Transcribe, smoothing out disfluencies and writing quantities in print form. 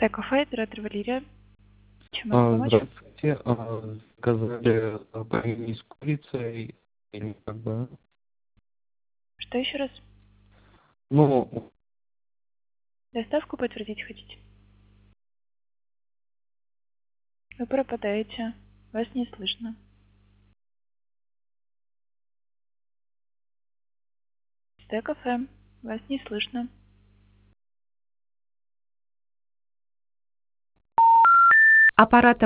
Кафе, оператор Валерия. Чем могу помочь? Здравствуйте. Заказали пельмени с курицей или как бы. Что еще раз? Ну, Доставку подтвердить хотите? Вы пропадаете. Вас не слышно. Кафе. Вас не слышно. Аппарат